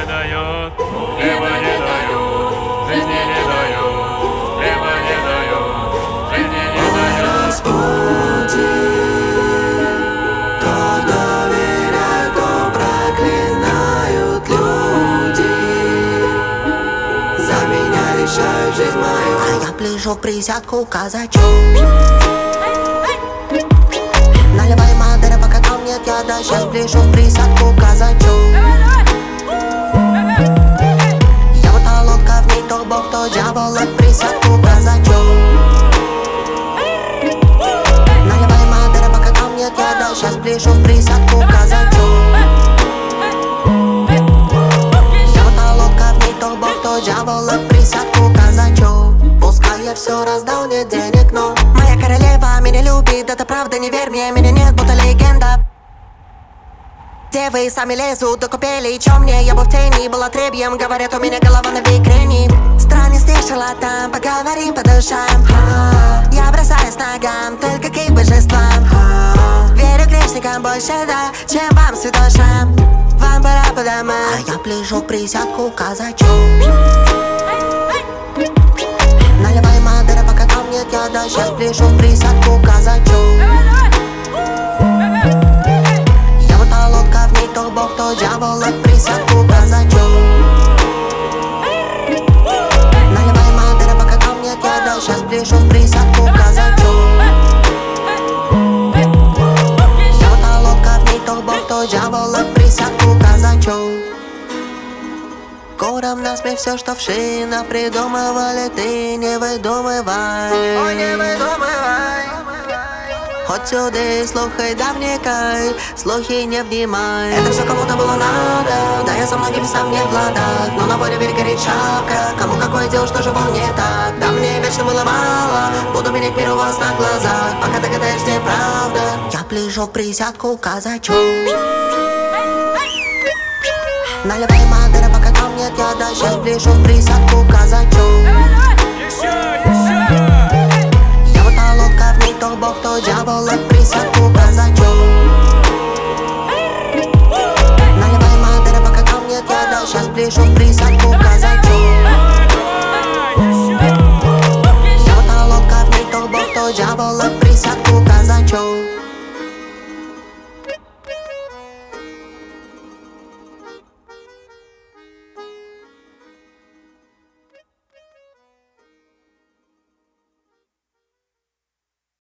дает, хлеба не дает, жизни не дает, хлеба не дает, жизни не дает. Господи, кто доверяет, то проклинают люди. За меня решают жизнь мою, а я пляжу в присядку казачок. Наливай Мадера, пока там нет яда. Сейчас пляжу в присядку казачок. Я вот та лодка, в ней то бог, то дьявол, от присядку казачок. Наливай Мадера, пока там нет яда. Сейчас пляжу в присядку казачок. Я вот та лодка, в ней то бог, то дьявол, от присядку казачок. Пускай я все раздал, нет денег, но моя королева меня любит, это правда, не верь мне, меня нет, будто легенда. Девы сами лезут до купели, чё мне, я бы в тени, был отребьем. Говорят, у меня голова на бикрени. Странности шарлатан, поговорим по душам. Я бросаюсь ногам, только к их божествам. Верю грешникам больше, да, чем вам, святошам. Вам пора по домам, а я пляжу в присядку казачок. Наливай Мадера, пока там нет яда. Сейчас пляжу в присядку казачок. Я вот та лодка, в ней то бог, то дьявол, от присядку казачок. Наливай Мадера, пока там нет яда. Сейчас пляжу в присядку казачок. Я вот та лодка, в ней то бог, то дьявол, от присядку казачок. Гором насмех все, что в шинах придумывали, ты не выдумывай. Ой, не выдумывай. Хоть сюда слухай, да вникай, слухи не внимай. Это все кому-то было надо, да я со многим сам не в ладах. Но на воле верь горит шапка, кому какое дело, что же вам не так. Да мне вечно было мало, буду менять мир у вас на глазах, пока догадаешь, где правда. Я пляжу в присядку казачок. Наливай Мадера, пока там нет яда. Сейчас пляжу в присядку казачок. Я вот та лодка, в ней то бог, то дьявол, от присядку казачок. Наливай Мадера, пока там нет яда. Сейчас пляжу в присядку казачок. Я вот та лодка, в ней то бог, то дьявол, от присядку казачок.